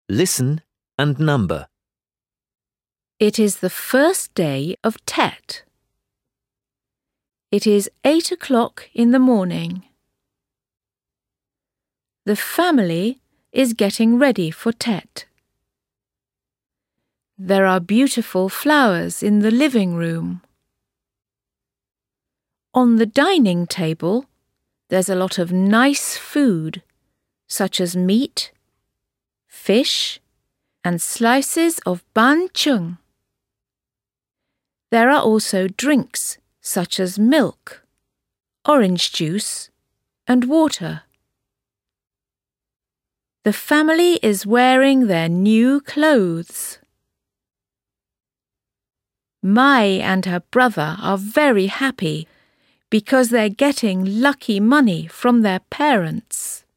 Listen and number. It is the first day of Tet. It is 8 o'clock in the morning. The family is getting ready for Tet. There are beautiful flowers in the living room. On the dining table, there's a lot of nice food, such as meat, fish, and slices of bánh chưng. There are also drinks such as milk, orange juice, and water. The family is wearing their new clothes. Mai and her brother are very happy because they're getting lucky money from their parents.